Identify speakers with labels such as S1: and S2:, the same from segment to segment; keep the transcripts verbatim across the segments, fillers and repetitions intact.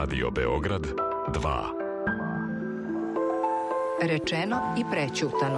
S1: Radio Beograd dva.
S2: Rečeno i prećutano.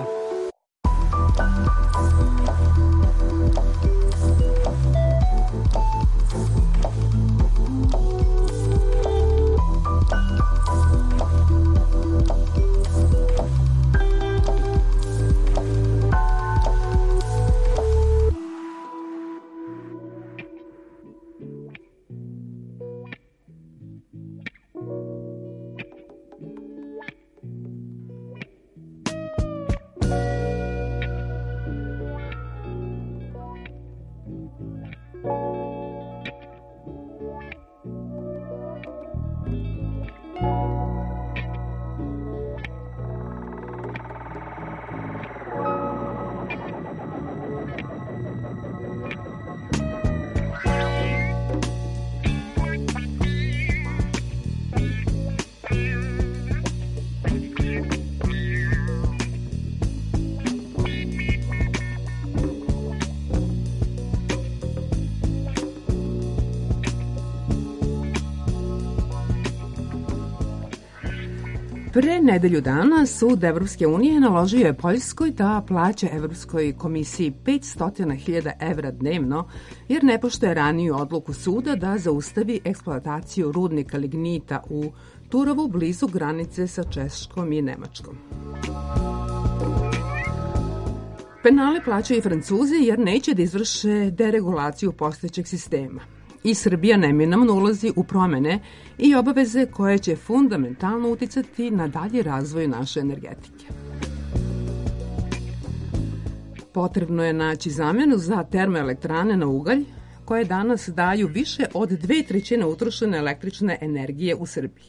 S3: Pre nedelju dana Sud Evropske unije naložio je Poljskoj da plaća Evropskoj komisiji petsto hiljada evra dnevno, jer ne poštuje raniju odluku suda da zaustavi eksploataciju rudnika lignita u Turovu blizu granice sa Češkom i Nemačkom. Penale plaćaju i Francuzi jer neće da izvrše deregulaciju postojećeg sistema. I Srbija neminovno ulazi u promene i obaveze koje će fundamentalno uticati na dalji razvoj naše energetike. Potrebno je naći zamenu za termoelektrane na ugalj, koje danas daju više od dve trećine utrošene električne energije u Srbiji.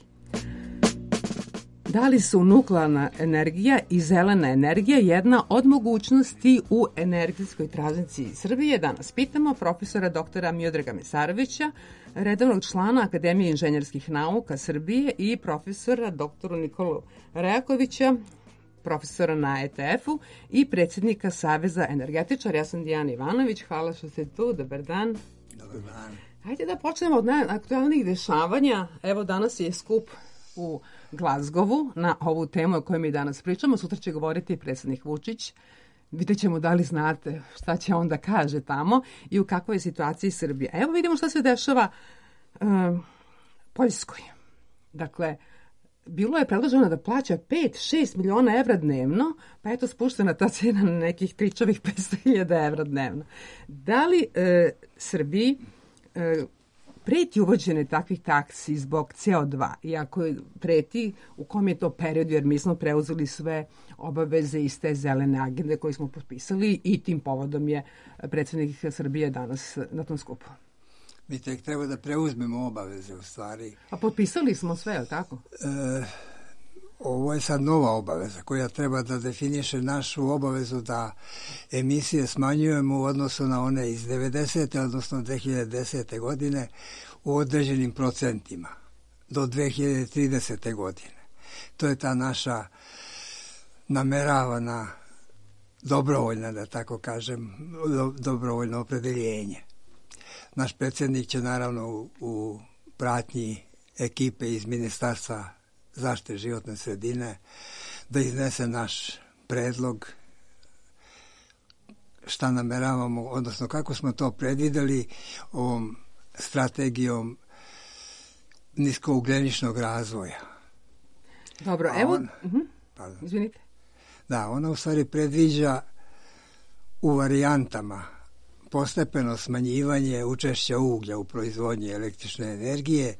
S3: Da li su nuklearna energija i zelena energija jedna od mogućnosti u energetskoj tranziciji Srbije? Danas pitamo profesora doktora Miodraga Mesarovića, redovnog člana Akademije inženjerskih nauka Srbije i profesora doktora Nikolu Rejakovića, profesora na E T F-u i predsjednika Saveza energetičara. Ja sam Dijana Ivanović, hvala što ste tu, dobar dan.
S4: Dobar dan.
S3: Hajde da počnemo od najaktualnijih dešavanja. Evo danas je skup u Glazgovu na ovu temu o kojoj mi danas pričamo. Sutra će govoriti predsjednik Vučić. Vidjet ćemo da li znate šta će on da kaže tamo i u kakvoj je situaciji Srbija. Evo vidimo šta se dešava um, Poljskoj. Dakle, bilo je predloženo da plaća pet do šest miliona evra dnevno, pa eto spuštena ta cena na nekih tričavih petsto hiljada evra dnevno. Da li e, Srbiji e, preti uvođenje takvih taksi zbog C O dva, iako preti u kom je to period, jer mi smo preuzeli sve obaveze iz te zelene agende koje smo potpisali i tim povodom je predsjednik Srbije danas na tom skupu.
S4: Mi tek treba da preuzmemo obaveze u stvari.
S3: A potpisali smo sve, je li tako?
S4: E, ovo je sad nova obaveza koja treba da definiše našu obavezu da emisije smanjujemo u odnosu na one iz devedesete odnosno dve hiljade desete godine u određenim procentima do dve hiljade tridesete godine. To je ta naša nameravana dobrovoljna, da tako kažem, do, dobrovoljno opredeljenje. Naš predsjednik će naravno u, u pratnji ekipe iz Ministarstva zaštite životne sredine da iznese naš predlog šta nameravamo, odnosno kako smo to predvideli ovom strategijom niskougljeničnog razvoja.
S3: Dobro,
S4: A
S3: evo...
S4: on,
S3: uh-huh. Izvinite.
S4: Da, ona u stvari predviđa u varijantama postepeno smanjivanje učešća uglja u proizvodnji električne energije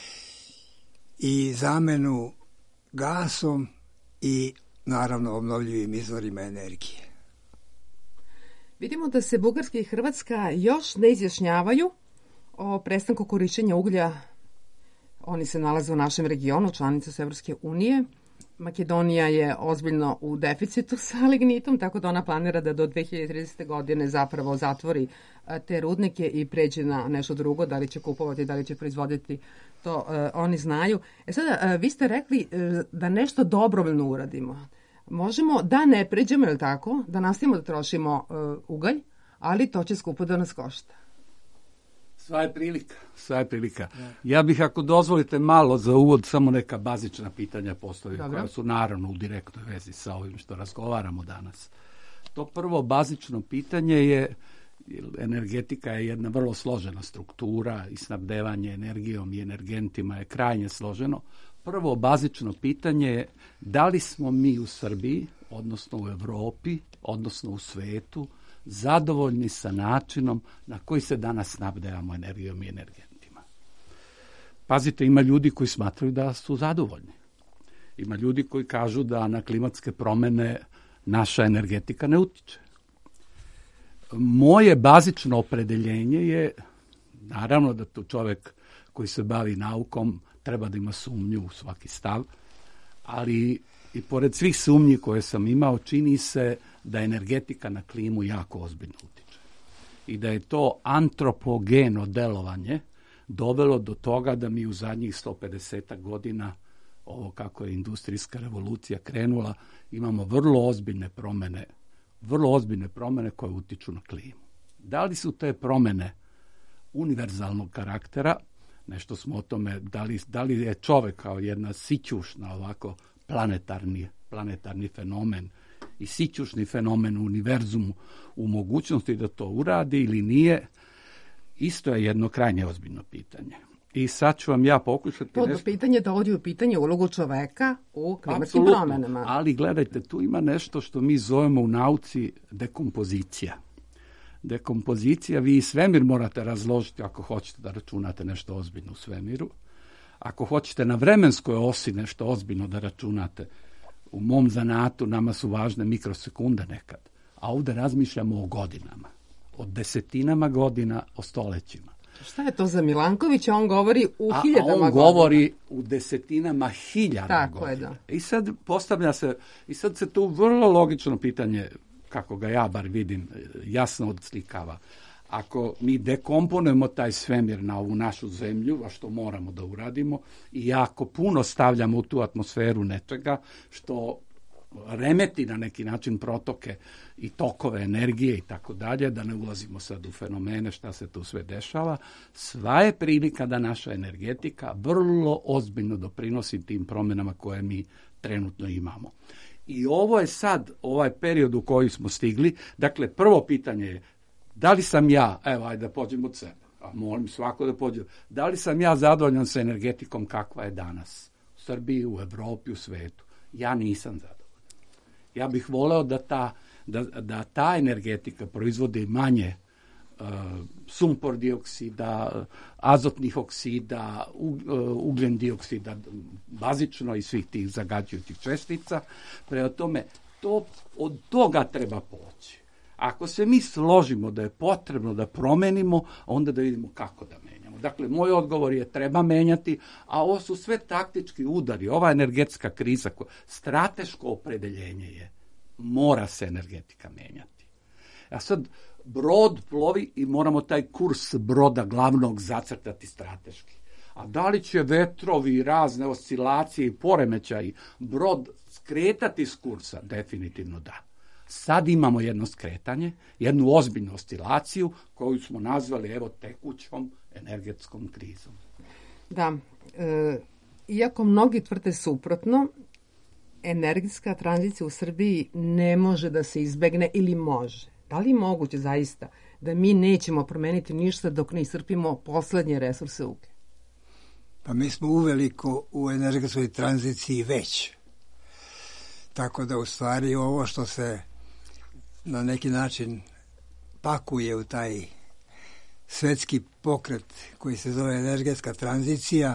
S4: i zamenu gasom i naravno obnovljivim izvorima energije.
S3: Vidimo da se Bugarska i Hrvatska još ne izjašnjavaju o prestanku korišćenja uglja. Oni se nalaze u našem regionu, članice su Evropske unije. Makedonija je ozbiljno u deficitu sa lignitom, tako da ona planira da do dve hiljade tridesete godine zapravo zatvori te rudnike i pređe na nešto drugo, da li će kupovati, da li će proizvoditi, to uh, oni znaju. E sada, uh, vi ste rekli uh, da nešto dobrovoljno uradimo. Možemo da ne pređemo, je li tako, da nastavimo da trošimo uh, ugalj, ali to će skupo da nas košta.
S5: Sva je prilika, sva je prilika. Ja bih, ako dozvolite malo za uvod, samo neka bazična pitanja postavio, koja su naravno u direktnoj vezi sa ovim što razgovaramo danas. To prvo bazično pitanje je, energetika je jedna vrlo složena struktura i snabdevanje energijom i energentima je krajnje složeno. Prvo bazično pitanje je da li smo mi u Srbiji, odnosno u Europi, odnosno u svetu, zadovoljni sa načinom na koji se danas snabdevamo energijom i energentima. Pazite, ima ljudi koji smatraju da su zadovoljni. Ima ljudi koji kažu da na klimatske promjene naša energetika ne utiče. Moje bazično opredeljenje je, naravno da tu čovjek koji se bavi naukom treba da ima sumnju u svaki stav, ali i pored svih sumnji koje sam imao, čini se da energetika na klimu jako ozbiljno utiče. I da je to antropogeno delovanje dovelo do toga da mi u zadnjih sto pedeset godina, ovo kako je industrijska revolucija krenula, imamo vrlo ozbiljne promjene, vrlo ozbiljne promjene koje utiču na klimu. Da li su te promjene univerzalnog karaktera, nešto smo o tome, da li, da li je čovjek kao jedna sićušna ovako planetarni, planetarni fenomen i sićušni fenomen u univerzumu u mogućnosti da to uradi ili nije, isto je jedno krajnje ozbiljno pitanje. I sad ću vam ja pokušati...
S3: To
S5: nešto...
S3: pitanje dovodi u pitanje ulogu čoveka u klimatskim
S5: Apsolutno.
S3: promjenama.
S5: Ali gledajte, tu ima nešto što mi zovemo u nauci dekompozicija. Dekompozicija, vi i svemir morate razložiti ako hoćete da računate nešto ozbiljno u svemiru. Ako hoćete na vremenskoj osi nešto ozbiljno da računate, u mom zanatu nama su važne mikrosekunde nekad, a ovdje razmišljamo o godinama, o desetinama godina, o stolećima.
S3: Šta je to za Milankovića? On govori u
S5: a,
S3: hiljadama godina.
S5: A on govori u desetinama hiljada
S3: Tako
S5: godina.
S3: Je, da.
S5: I sad postavlja se, i sad se tu vrlo logično pitanje, kako ga ja bar vidim, jasno odslikava. Ako mi dekomponujemo taj svemir na ovu našu zemlju, a što moramo da uradimo, i jako puno stavljamo u tu atmosferu nečega, što remeti na neki način protoke i tokove energije i tako dalje, da ne ulazimo sad u fenomene šta se tu sve dešava, sva je prilika da naša energetika vrlo ozbiljno doprinosi tim promjenama koje mi trenutno imamo. I ovo je sad, ovaj period u koji smo stigli, dakle, prvo pitanje je, da li sam ja, evo, ajde da pođem od sebe, a molim svako da pođem, da li sam ja zadovoljan sa energetikom kakva je danas u Srbiji, u Evropi, u svetu? Ja nisam zadovoljan. Ja bih voleo da ta, da, da ta energetika proizvodi manje uh, sumpor dioksida, azotnih oksida, uh, ugljen dioksida, bazično i svih tih zagađujućih čestica. Prema tome, to, od toga treba poći. Ako se mi složimo da je potrebno da promenimo, onda da vidimo kako da menjamo. Dakle, moj odgovor je treba menjati, a ovo su sve taktički udari. Ova energetska kriza, strateško opredeljenje je, mora se energetika menjati. A sad, brod plovi i moramo taj kurs broda glavnog zacrtati strateški. A da li će vetrovi, razne oscilacije i poremećaji brod skretati s kursa? Definitivno da. Sad imamo jedno skretanje, jednu ozbiljnu oscilaciju koju smo nazvali evo tekućom energetskom krizom.
S3: Da, e, iako mnogi tvrde suprotno, energetska tranzicija u Srbiji ne može da se izbegne ili može. Da li je moguće zaista da mi nećemo promeniti ništa dok ne iscrpimo poslednje resurse uglja?
S4: Pa mi smo uveliko u energetskoj tranziciji već. Tako da u stvari ovo što se na neki način pakuje u taj svetski pokret koji se zove energetska tranzicija,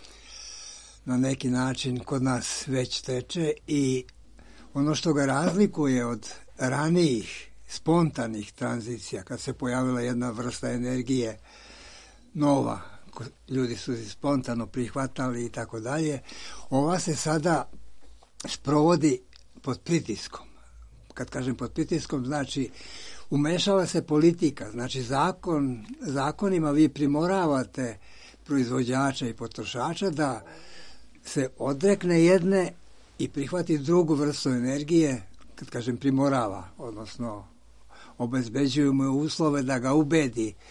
S4: na neki način kod nas već teče i ono što ga razlikuje od ranijih spontanih tranzicija, kad se pojavila jedna vrsta energije nova, ljudi su se spontano prihvatali i tako dalje, ova se sada sprovodi pod pritiskom. Kad kažem pod pritiskom, znači umešava se politika, znači zakon, zakonima vi primoravate proizvođača i potrošača da se odrekne jedne i prihvati drugu vrstu energije, kad kažem primorava, odnosno obezbeđuju mu uslove da ga ubedi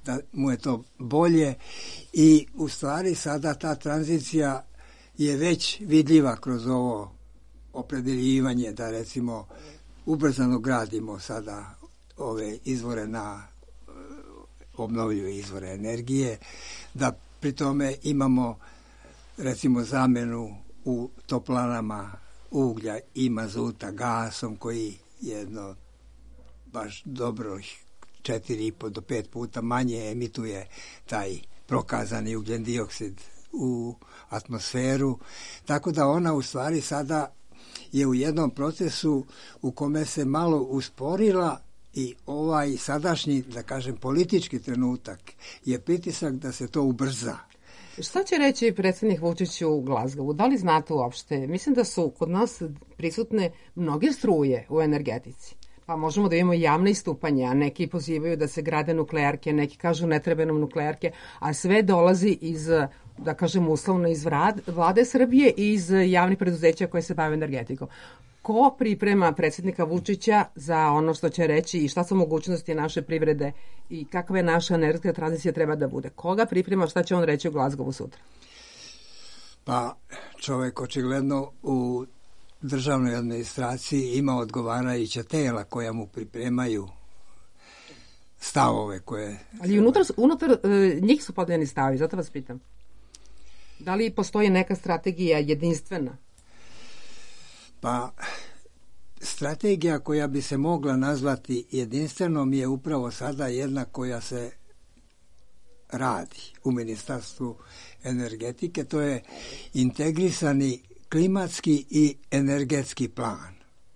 S4: da mu je to bolje i u stvari sada ta tranzicija je već vidljiva kroz ovo opredeljivanje da recimo ubrzano gradimo sada ove izvore na obnovljive izvore energije, da pri tome imamo recimo zamjenu u toplanama uglja i mazuta gasom koji jedno baš dobro četiri i po do pet puta manje emituje taj prokazani ugljen dioksid u atmosferu, tako da ona u stvari sada je u jednom procesu u kome se malo usporila i ovaj sadašnji, da kažem, politički trenutak je pritisak da se to ubrza.
S3: Šta će reći predsjednik Vučić u Glazgovu? Da li znate uopšte? Mislim da su kod nas prisutne mnoge struje u energetici. Pa možemo da imamo javne istupanje, a neki pozivaju da se grade nuklearke, neki kažu ne treba nam nuklearke, a sve dolazi iz, da kažem uslovno, iz vlade Srbije i iz javnih preduzeća koje se bave energetikom. Ko priprema predsjednika Vučića za ono što će reći i šta su mogućnosti naše privrede i kakva je naša energetska tranzicija treba da bude? Koga priprema, šta će on reći u Glazgovu sutra?
S4: Pa čovjek očigledno u državnoj administraciji ima odgovarajuća tela koja mu pripremaju stavove koje...
S3: Ali unutar, unutar uh, njih su podeljeni stavovi, zato vas pitam. Da li postoji neka strategija jedinstvena?
S4: Pa strategija koja bi se mogla nazvati jedinstvenom je upravo sada jedna koja se radi u Ministarstvu energetike, to je integrisani klimatski i energetski plan.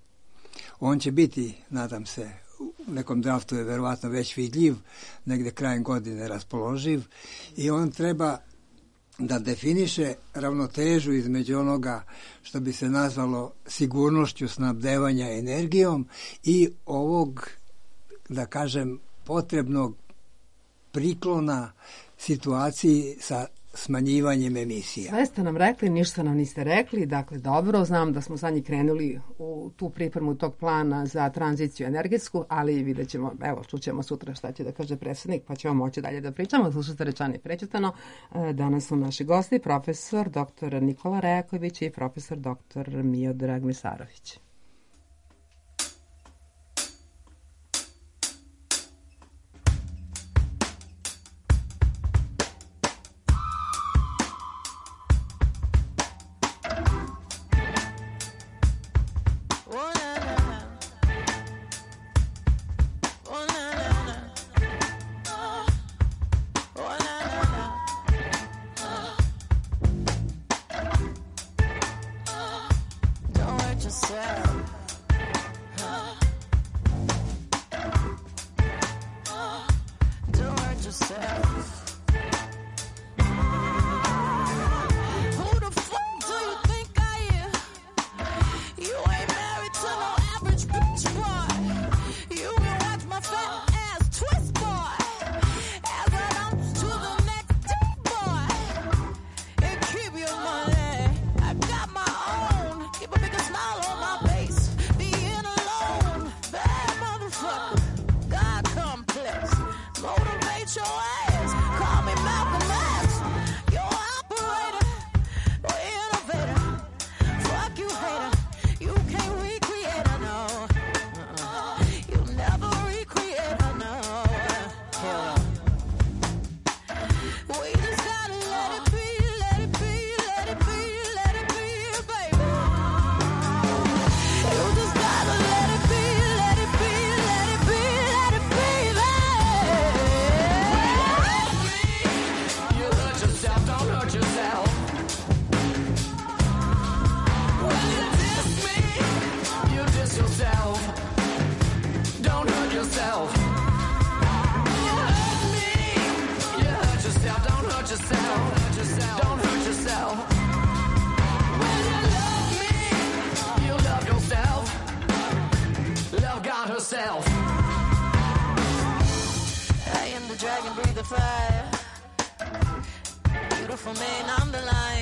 S4: On će biti, nadam se, u nekom draftu je verovatno već vidljiv, negde krajem godine raspoloživ i on treba da definiše ravnotežu između onoga što bi se nazvalo sigurnošću snabdevanja energijom i ovog, da kažem, potrebnog priklona situaciji sa smanjivanjem emisija.
S3: Sve ste nam rekli, ništa nam niste rekli, dakle dobro, znam da smo zadnji krenuli u tu pripremu tog plana za tranziciju energetsku, ali vidjet ćemo, evo, čućemo sutra šta će da kaže predsjednik, pa ćemo moći dalje da pričamo. Slušate Rečeno i prečitano. Danas su naši gosti profesor doktor Nikola Rejaković i profesor doktor Miodrag Mesarović.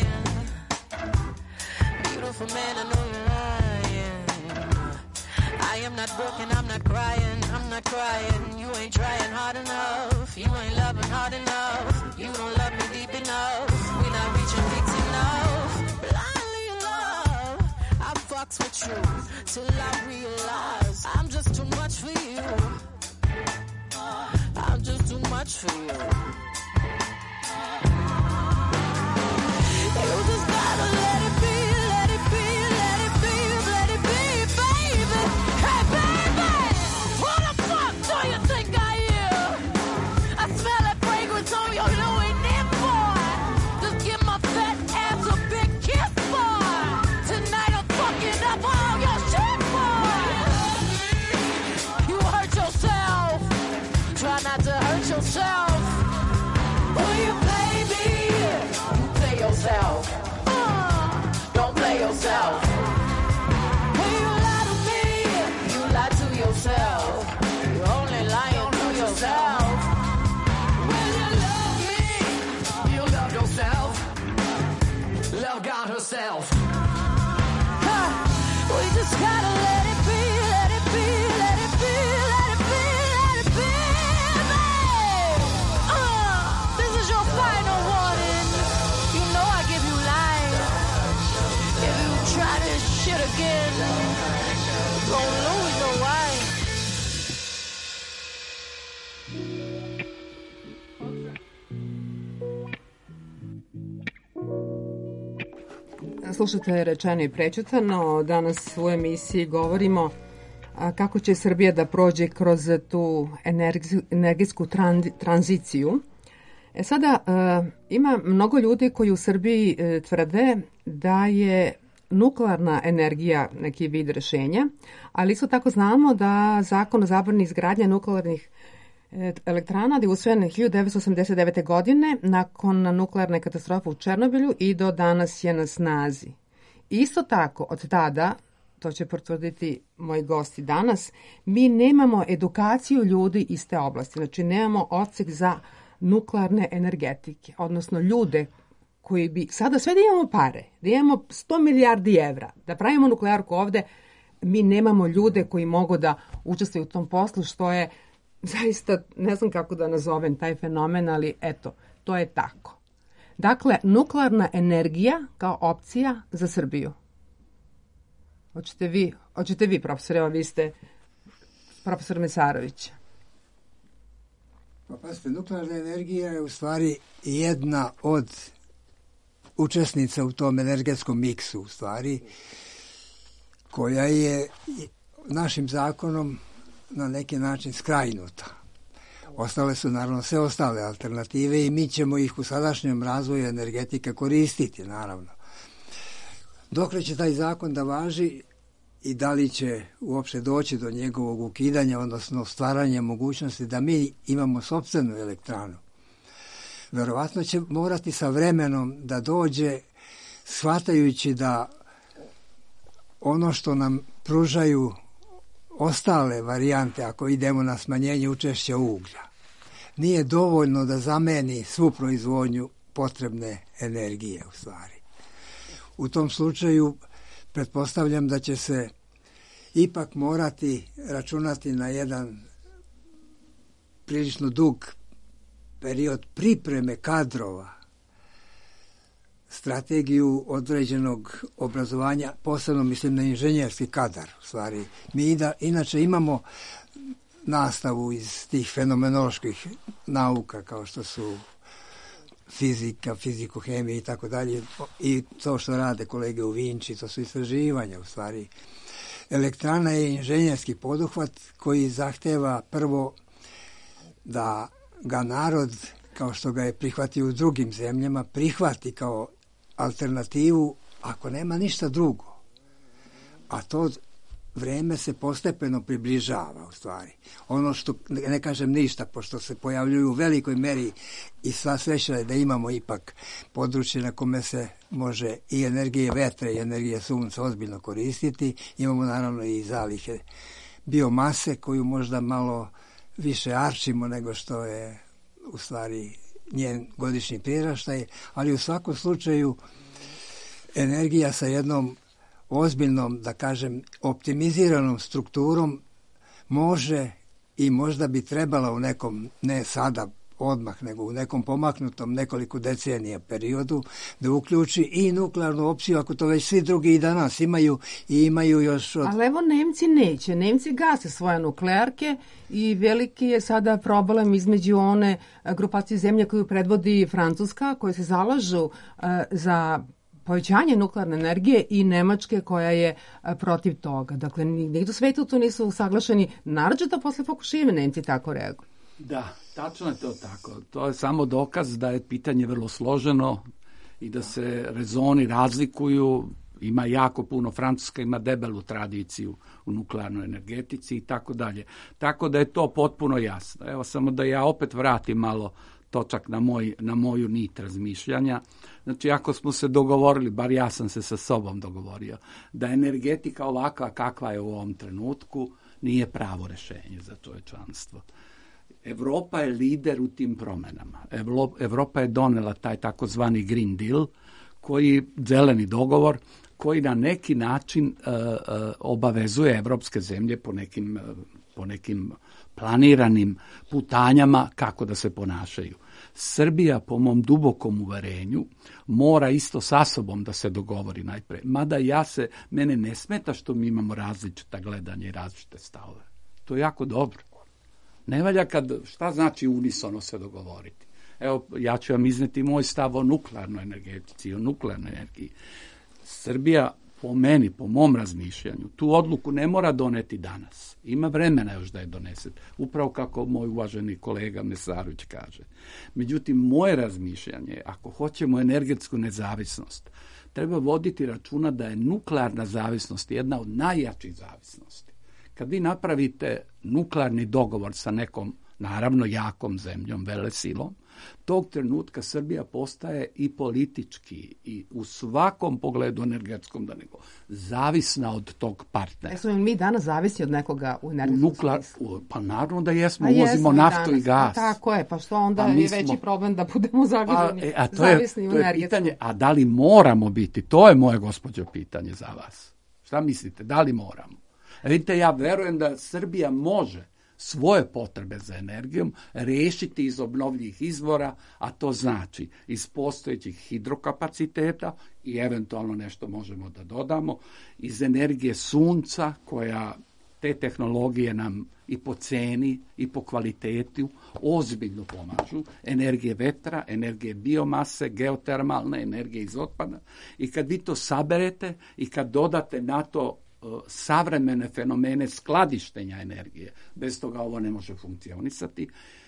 S6: I am not broken, I'm not crying, I'm not crying. You ain't trying hard enough, you ain't loving hard enough. You don't love me deep enough, we not reaching peaks enough. Blindly in love, I fucks with you till I realize I'm just too much for you. I'm just too much for you. You just gotta let it be, let it be, let it be, let it be, baby. Hey, baby, who the fuck do you think I am? I smell that fragrance on your Louis Vuitton, boy. Just give my fat ass a big kiss, boy. Tonight I'm fucking up all your shit, boy. You hurt yourself. Try not to hurt yourself. Will you play me? You play yourself. Uh, don't play yourself. Will you lie to me? You lie to yourself. You're only lying to yourself. Will you love me? You love yourself. Love God herself. Huh. We just gotta let it be, let it be, let it be, let it be, let it be, babe. Uh, this is your final warning. You know I give you life. If you try this shit again, don't lose no wife.
S3: Slušate Rečeno i prećutano. Danas u emisiji govorimo a, kako će Srbija da prođe kroz tu energi- energetsku tran- tranziciju. E sada, a, ima mnogo ljudi koji u Srbiji e, tvrde da je nuklearna energija neki vid rešenja, ali isto tako znamo da zakon o zabrani izgradnje nuklearnih elektrana je usvojen hiljadu devetsto osamdeset devete. godine nakon nuklearne katastrofe u Černobilju i do danas je na snazi. Isto tako, od tada, to će potvrditi moji gosti danas, mi nemamo edukaciju ljudi iz te oblasti. Znači, nemamo odsek za nuklearne energetike, odnosno ljude koji bi, sada sve da imamo pare, da imamo sto milijardi evra, da pravimo nuklearku ovde, mi nemamo ljude koji mogu da učestvuju u tom poslu, što je zaista, ne znam kako da nazovem taj fenomen, ali eto, to je tako. Dakle, nuklearna energija kao opcija za Srbiju. Hoćete vi, hoćete vi profesor, evo vi ste profesor Mesarović.
S4: Pa pasite, nuklearna energija je u stvari jedna od učesnica u tom energetskom miksu, u stvari, koja je našim zakonom na neki način skrajnuta. Ostale su naravno sve ostale alternative i mi ćemo ih u sadašnjem razvoju energetike koristiti, naravno. Dokle će taj zakon da važi i da li će uopšte doći do njegovog ukidanja, odnosno stvaranja mogućnosti da mi imamo sopstvenu elektranu. Verovatno će morati sa vremenom da dođe, shvatajući da ono što nam pružaju ostale varijante, ako idemo na smanjenje učešća uglja, nije dovoljno da zameni svu proizvodnju potrebne energije u stvari. U tom slučaju pretpostavljam da će se ipak morati računati na jedan prilično dug period pripreme kadrova, strategiju određenog obrazovanja, posebno mislim na inženjerski kadar. U stvari, mi da, inače imamo nastavu iz tih fenomenoloških nauka kao što su fizika, fizikohemija i tako dalje, i to što rade kolege u Vinči, to su istraživanja u stvari. Elektrana je inženjerski poduhvat koji zahteva prvo da ga narod, kao što ga je prihvatio u drugim zemljama, prihvati kao alternativu ako nema ništa drugo. A to vreme se postepeno približava u stvari. Ono što, ne kažem ništa, pošto se pojavljuju u velikoj meri i sva sreća je da imamo ipak područje na kome se može i energije vetra i energije sunca ozbiljno koristiti. Imamo naravno i zalihe biomase koju možda malo više arčimo nego što je u stvari njen godišnji priraštaj, ali u svakom slučaju energija sa jednom ozbiljnom, da kažem, optimiziranom strukturom može i možda bi trebala u nekom, ne sada odmah, nego u nekom pomaknutom nekoliko decenija periodu, da uključi i nuklearnu opciju, ako to već svi drugi i danas imaju i imaju još od...
S3: Ali evo Nemci neće. Nemci gase svoje nuklearke i veliki je sada problem između one grupacije zemlje koju predvodi Francuska, koje se zalažu uh, za povećanje nuklearne energije i Nemačke koja je uh, protiv toga. Dakle, nigde u svetu to nisu usaglašeni, naročito posle Fukushime Nemci tako reaguju.
S5: Da, tačno je to tako. To je samo dokaz da je pitanje vrlo složeno i da se rezoni razlikuju. Ima jako puno, Francuska ima debelu tradiciju u nuklearnoj energetici i tako dalje. Tako da je to potpuno jasno. Evo samo da ja opet vratim malo točak na, moj, na moju nit razmišljanja. Znači, ako smo se dogovorili, bar ja sam se sa sobom dogovorio, da energetika ovakva kakva je u ovom trenutku nije pravo rješenje za čovječanstvo. Evropa je lider u tim promjenama. Evropa je donela taj takozvani Green Deal, koji zeleni dogovor, koji na neki način uh, uh, obavezuje evropske zemlje po nekim, uh, po nekim planiranim putanjama kako da se ponašaju. Srbija, po mom dubokom uverenju, mora isto sa sobom da se dogovori najpre. Mada ja se, mene ne smeta što mi imamo različita gledanja i različite stavove. To je jako dobro. Ne valja kad, šta znači unisono se dogovoriti? Evo, ja ću vam izneti moj stav o nuklearnoj energetici, o nuklearnoj energiji. Srbija, po meni, po mom razmišljanju, tu odluku ne mora doneti danas. Ima vremena još da je donese. Upravo kako moj uvaženi kolega Mesarović kaže. Međutim, moje razmišljanje, ako hoćemo energetsku nezavisnost, treba voditi računa da je nuklearna zavisnost jedna od najjačih zavisnosti. Kad vi napravite nuklearni dogovor sa nekom, naravno, jakom zemljom, velesilom, tog trenutka Srbija postaje i politički i u svakom pogledu energetskom, da nego, zavisna od tog partnera.
S3: Jesmo mi danas zavisni od nekoga u energetskom
S5: Nuklear,
S3: smislu?
S5: Pa naravno da jesmo,
S3: A
S5: uvozimo
S3: jesmo
S5: naftu
S3: danas.
S5: i gas.
S3: A tako je, pa što onda
S5: A mi
S3: je
S5: smo-
S3: veći problem da budemo zavisni,
S5: A, e, a to
S3: zavisni
S5: je,
S3: u
S5: to je
S3: energetskom.
S5: pitanje, a da li moramo biti? To je moje, gospođo, pitanje za vas. Šta mislite, da li moramo? E, vidite, ja verujem da Srbija može svoje potrebe za energijom riješiti iz obnovljivih izvora, a to znači iz postojećih hidrokapaciteta i eventualno nešto možemo da dodamo, iz energije sunca koja te tehnologije nam i po ceni i po kvalitetu ozbiljno pomažu, energije vetra, energije biomase, geotermalne energije iz otpada, i kad vi to saberete i kad dodate na to savremene fenomene skladištenja energije, bez toga ovo ne može funkcionisati,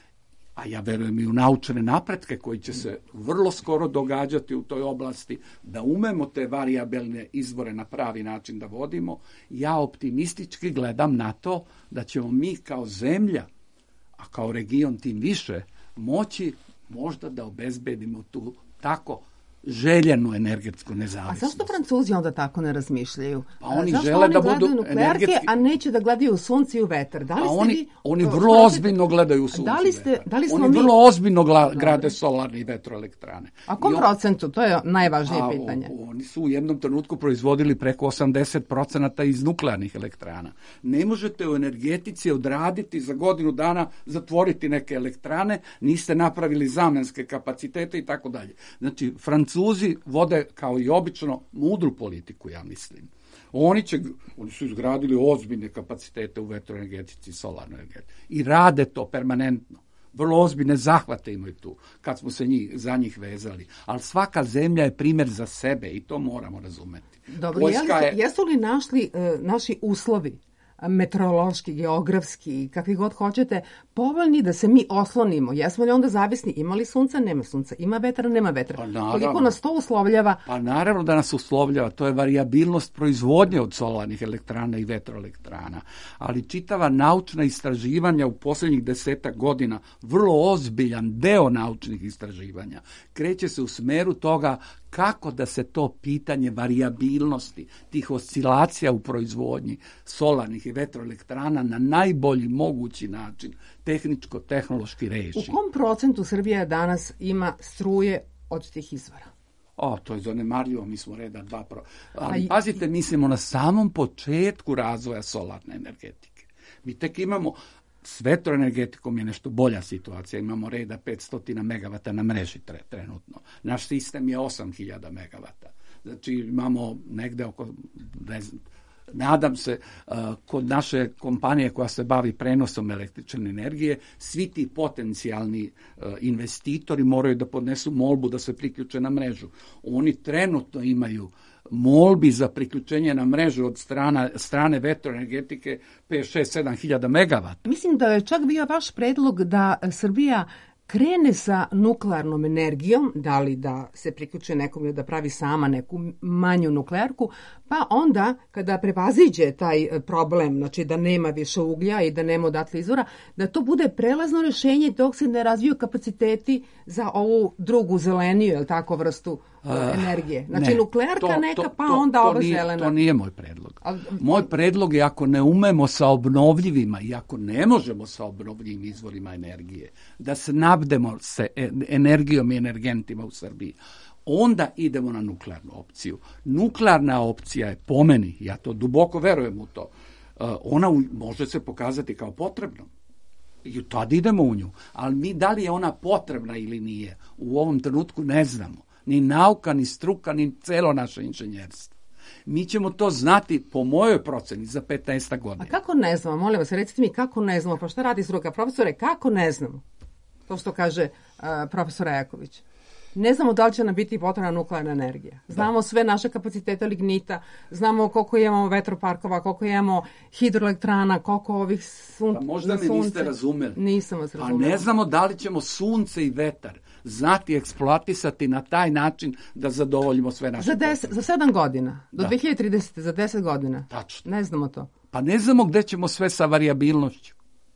S5: a ja verujem i u naučne napretke koji će se vrlo skoro događati u toj oblasti, da umemo te varijabilne izvore na pravi način da vodimo. Ja optimistički gledam na to da ćemo mi kao zemlja, a kao region tim više, moći možda da obezbedimo tu tako željenu energetsku
S3: A
S5: nezavisnost.
S3: zašto Francuzi onda tako ne razmišljaju?
S5: Pa oni
S3: Zašto
S5: žele
S3: oni
S5: da
S3: gledaju
S5: budu
S3: nuklearke,
S5: energetski-
S3: a neće da gledaju u sunce i u vetar? Da li
S5: A
S3: ste
S5: oni,
S3: vi...
S5: oni
S3: o,
S5: vrlo
S3: shvatite-
S5: ozbiljno gledaju u sunce.
S3: Da li
S5: i
S3: ste,
S5: vetar.
S3: da li smo
S5: Oni
S3: mi...
S5: vrlo ozbiljno gla- grade solarne i vetroelektrane.
S3: A kom
S5: I on-
S3: procentu? To je najvažnije
S5: A,
S3: pitanje.
S5: o- oni su u jednom trenutku proizvodili preko osamdeset procenata iz nuklearnih elektrana. Ne možete u energetici odraditi za godinu dana, zatvoriti neke elektrane, niste napravili zamenske kapacitete i tako dalje. Znači, Francuzi vode, kao i obično, mudru politiku, ja mislim. Oni, će, oni su izgradili ozbiljne kapacitete u vetroenergetici i solarnoj energetici. I rade to permanentno. Vrlo ozbiljne zahvate imaju tu, kad smo se njih, za njih vezali. Ali svaka zemlja je primjer za sebe i to moramo razumeti.
S3: Dobro,
S5: Poljska
S3: je li,
S5: je-
S3: su- jesu li našli e, naši uslovi, a, meteorološki, geografski, kakvi god hoćete, povoljni da se mi oslonimo? Jesmo li onda zavisni? Ima li sunca? Nema sunca. Ima vetra? Nema vetra.
S5: Pa naravno.
S3: Koliko nas to uslovljava?
S5: Pa naravno da nas uslovljava, to je varijabilnost proizvodnje od solarnih elektrana i vetroelektrana. Ali čitava naučna istraživanja u posljednjih desetak godina, vrlo ozbiljan deo naučnih istraživanja, kreće se u smeru toga kako da se to pitanje varijabilnosti, tih oscilacija u proizvodnji solarnih i vetroelektrana na najbolji mogući način tehničko-tehnološki
S3: U
S5: reši.
S3: kom procentu Srbija danas ima struje od tih izvora?
S5: O, to je zanemarljivo, mi smo reda dva pro... Ali
S3: A i-
S5: pazite, mislimo na samom početku razvoja solarne energetike. Mi tek imamo, s vetroenergetikom je nešto bolja situacija, imamo reda petsto megavata na mreži tre, trenutno. Naš sistem je osam hiljada megavata. Znači imamo negde oko, ne znam, nadam se, uh, kod naše kompanije koja se bavi prenosom električne energije, svi ti potencijalni uh, investitori moraju da podnesu molbu da se priključe na mrežu. Oni trenutno imaju molbi za priključenje na mrežu od strana, strane vetroenergetike pet, šest, sedam hiljada megavata.
S3: Mislim da je čak bio vaš predlog da Srbija krene sa nuklearnom energijom, da li da se priključe nekom ili da pravi sama neku manju nuklearku, pa onda kada prevaziđe taj problem, znači da nema više uglja i da nema odatle izvora, da to bude prelazno rješenje dok se ne razviju kapaciteti za ovu drugu zeleniju, jel tako, vrstu uh, energije. Znači
S5: Ne,
S3: nuklearka
S5: to-
S3: neka,
S5: to-
S3: pa
S5: to-
S3: onda
S5: to
S3: ova
S5: nije,
S3: zelena.
S5: To nije moj predlog.
S3: Al-
S5: Moj predlog je ako ne umemo sa obnovljivima i ako ne možemo sa obnovljivim izvorima energije, da se nabdemo se e- energijom i energentima u Srbiji, onda idemo na nuklearnu opciju. Nuklearna opcija je po meni, ja to duboko verujem u to, uh, ona u- može se pokazati kao potrebnom. I tad idemo u nju. Ali mi da li je ona potrebna ili nije, u ovom trenutku ne znamo. Ni nauka, ni struka, ni celo naše inženjerstvo. Mi ćemo to znati, po mojoj proceni, za petnaest godina.
S3: A kako ne znamo, molim vas, recite mi kako ne znamo, pa šta radi struka? Profesore, kako ne znamo? To što kaže uh, profesor Jaković. Ne znamo da li će nam biti potrebna nuklearna energija. Znamo sve naše kapacitete lignita, znamo koliko imamo vetroparkova, koliko imamo hidroelektrana, koliko ovih sun...
S5: Pa možda
S3: na
S5: me
S3: sunce.
S5: niste razumeli.
S3: Nisam vas
S5: Pa
S3: razumela.
S5: ne znamo da li ćemo sunce i vetar znati eksploatisati na taj način da zadovoljimo sve naše
S3: Za, deset,
S5: potrebe.
S3: za sedam godina, do
S5: Da.
S3: dve hiljade tridesete. za deset godina.
S5: Tačno.
S3: Ne znamo to.
S5: Pa ne znamo gde ćemo sve sa varijabilnošću.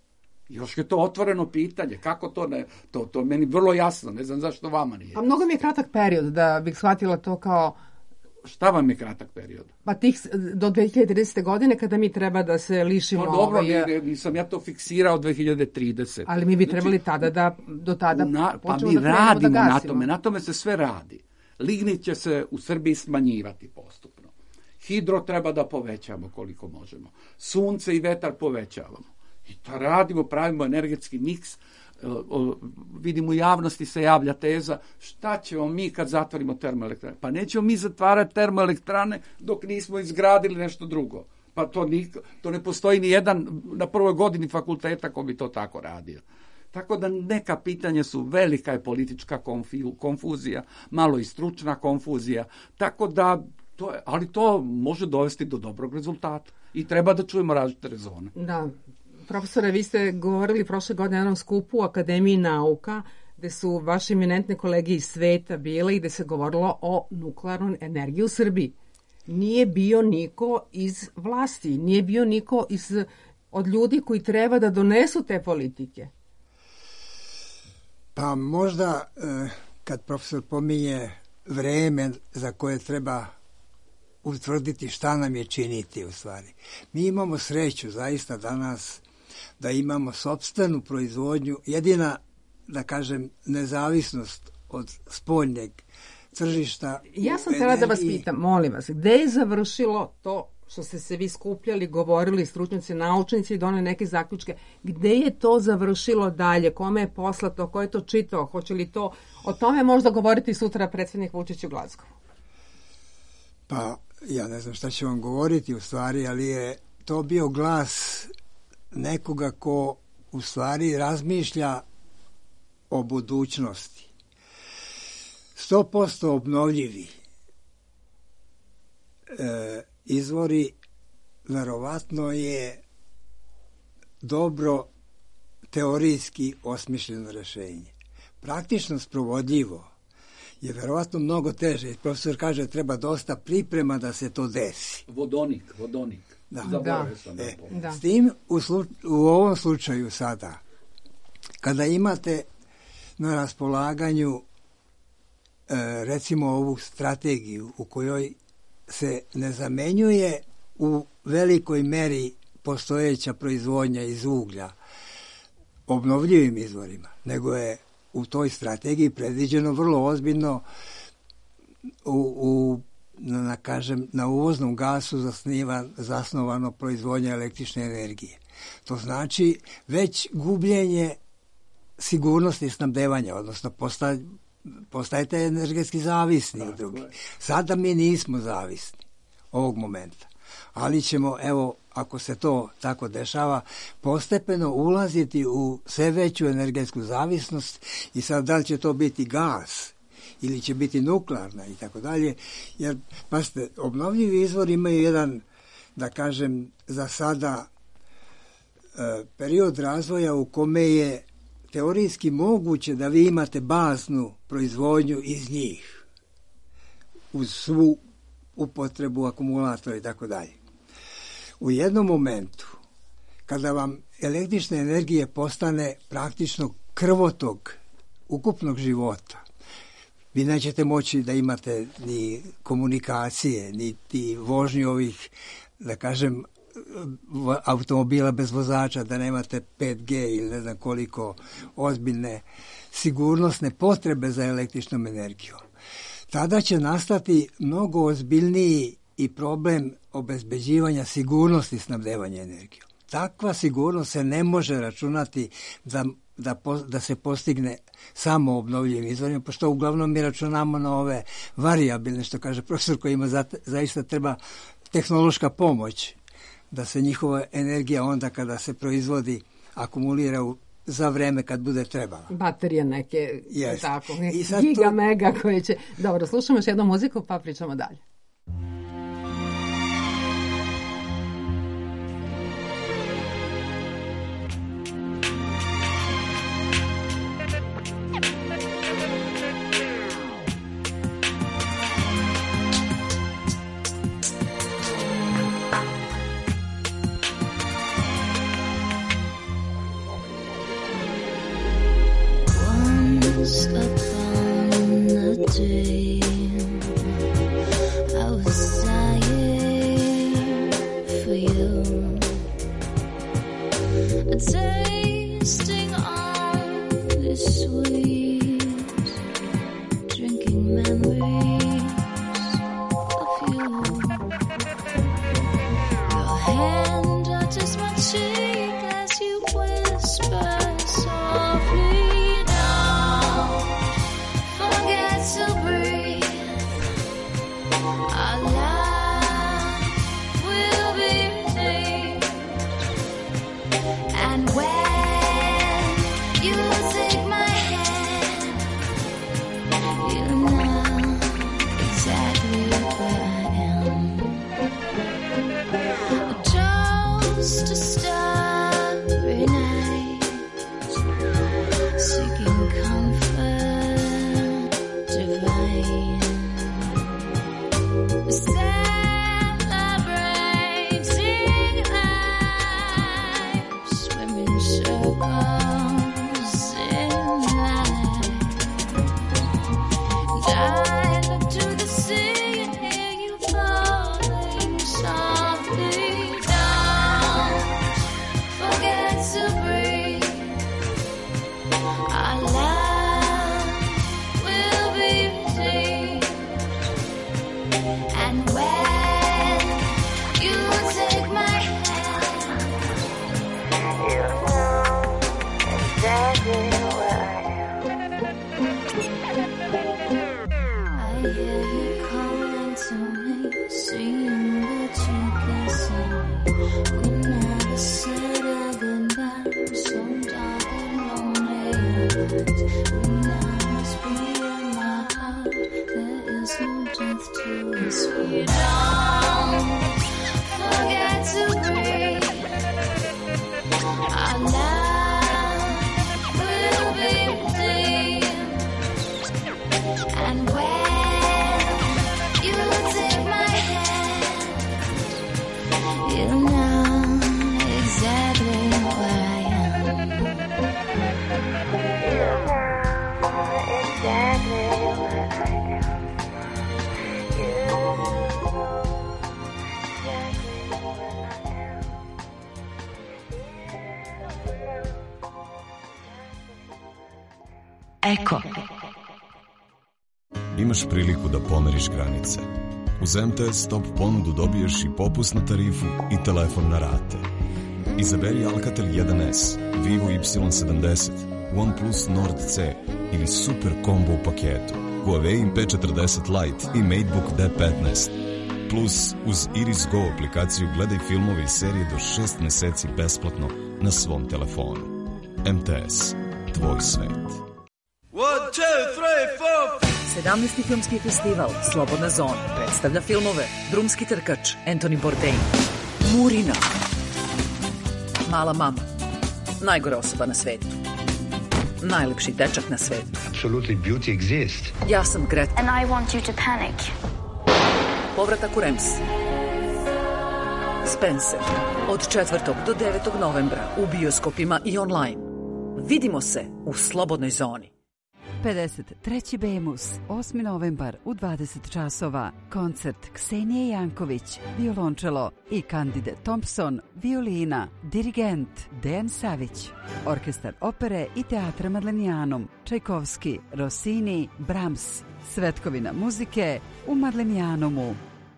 S5: Još je to otvoreno pitanje. Kako to ne... To, to meni vrlo jasno. Ne znam zašto vama nije.
S3: Pa mnogo mi je kratak period da bih shvatila to kao
S5: Šta vam je kratak period?
S3: pa tih s- do dve hiljade tridesete. godine kada mi treba da se lišimo.
S5: No dobro,
S3: ovaj,
S5: ni- nisam ja to fiksirao dve hiljade tridesete.
S3: ali mi bi trebali tada da, do tada
S5: U na- pa
S3: počnemo
S5: mi
S3: da krenemo da
S5: radimo na
S3: gasimo.
S5: tome, na tome se sve radi. Lignit će se u Srbiji smanjivati postupno. Hidro treba da povećamo koliko možemo. Sunce i vetar povećavamo. I to radimo, pravimo energetski miks. E, o, Vidim u javnosti se javlja teza šta ćemo mi kad zatvorimo termoelektrane. Pa nećemo mi zatvarati termoelektrane dok nismo izgradili nešto drugo. Pa to, nik, to ne postoji ni jedan na prvoj godini fakulteta ko bi to tako radio. Tako da neka pitanja su, velika je politička konfi- konfuzija, malo i stručna konfuzija, tako da, to je, ali to može dovesti do dobrog rezultata i treba da čujemo različite rezone.
S3: Da. Profesore, vi ste govorili prošle godine na jednom skupu u Akademiji nauka, gde su vaše eminentne kolege iz sveta bile i gde se govorilo o nuklearnoj energiji u Srbiji. Nije bio niko iz vlasti, nije bio niko iz, od ljudi koji treba da donesu te politike.
S4: Pa možda eh, kad profesor pominje vreme za koje treba utvrditi šta nam je činiti u stvari. Mi imamo sreću zaista danas da imamo sopstvenu proizvodnju, jedina, da kažem, nezavisnost od spoljnjeg tržišta.
S3: Ja sam
S4: u
S3: htjela da vas
S4: energiji.
S3: pitam, molim vas, gde je završilo to što ste se vi skupljali, govorili, stručnjaci, naučnici i doneli neke zaključke, gde je to završilo dalje, kome je poslato, ko je to čitao, hoće li to, o tome možda govoriti sutra predsjednik Vučić u Glazgovu?
S4: Pa ja ne znam šta ću vam govoriti u stvari, ali je to bio glas nekoga ko u stvari razmišlja o budućnosti. sto posto obnovljivi e, izvori verovatno je dobro teorijski osmišljeno rešenje. Praktično sprovodljivo je verovatno mnogo teže. Profesor kaže treba dosta priprema da se to desi.
S5: Vodonik, vodonik.
S4: Da.
S5: Zaboravio
S3: Da.
S5: sam da
S4: E,
S5: pomenem.
S3: Da.
S4: S tim u, slu, u ovom slučaju sada, kada imate na raspolaganju e, recimo ovu strategiju u kojoj se ne zamenjuje u velikoj meri postojeća proizvodnja iz uglja obnovljivim izvorima, nego je u toj strategiji predviđeno vrlo ozbiljno u, u na, kažem, na uvoznom gasu zasnivan, zasnovano proizvodnja električne energije. To znači već gubljenje sigurnosti snabdevanja, odnosno posta, postajete energetski zavisni od drugih. Sada mi nismo zavisni ovog momenta, ali ćemo, evo, ako se to tako dešava, postepeno ulaziti u sve veću energetsku zavisnost i sad da li će to biti gas ili će biti nuklearna i tako dalje, jer, pasite, obnovljivi izvori imaju jedan, da kažem, za sada e, period razvoja u kome je teorijski moguće da vi imate baznu proizvodnju iz njih uz svu upotrebu akumulatora i tako dalje. U jednom momentu, kada vam električna energija postane praktično krvotok ukupnog života, vi nećete moći da imate ni komunikacije, niti vožnju ovih, da kažem, automobila bez vozača, da nemate pet G ili ne znam koliko ozbiljne sigurnosne potrebe za električnom energijom. Tada će nastati mnogo ozbiljniji i problem obezbeđivanja sigurnosti snabdevanja energijom. Takva sigurnost se ne može računati da, da, da se postigne samo obnovljivim izvorima, pošto uglavnom mi računamo na ove varijabilne, što kaže profesor, kojima za, zaista treba tehnološka pomoć, da se njihova energija onda kada se proizvodi akumulira u, za vreme kad bude trebala.
S3: Baterije neke, yes. tako, giga,
S4: to...
S3: mega koje će... Dobro, slušamo još jednu muziku pa pričamo dalje.
S7: Eko. imaš priliku da pomeriš granice. Uz em te es Top ponudu dobiješ i popusnu tarifu i telefon na rate. Izaberi Alcatel jedan es, Vivo Y sedamdeset, OnePlus Nord C ili Super Combo u paketu, Huawei P četrdeset Lite i MateBook D petnaest. Plus, uz Iris Go aplikaciju gledaj filmove i serije do šest meseci besplatno na svom telefonu. em te es, tvoj svet.
S8: One, two, three, four.
S9: sedamnaesti filmski festival Slobodna zona predstavlja filmove Drumski trkač Anthony Bourdain, Murina, Mala mama, najgora osoba na svetu, najlepši dečak na svetu.
S10: Absolutely, beauty exists.
S9: Ja sam Greta.
S11: And I want you to panic.
S9: Povratak u Rems. Spencer. Od četvrtog do devetog novembra u bioskopima i online. Vidimo se u Slobodnoj zoni.
S12: pedeset treći Bemus, osmi novembar u dvadeset časova. Koncert Ksenije Janković, violončelo i Candide Thompson, violina, dirigent Dejan Savić. Orkestar opere i teatra Madlenijanum, Čajkovski, Rossini, Brahms. Svetkovina muzike u Madlenijanumu.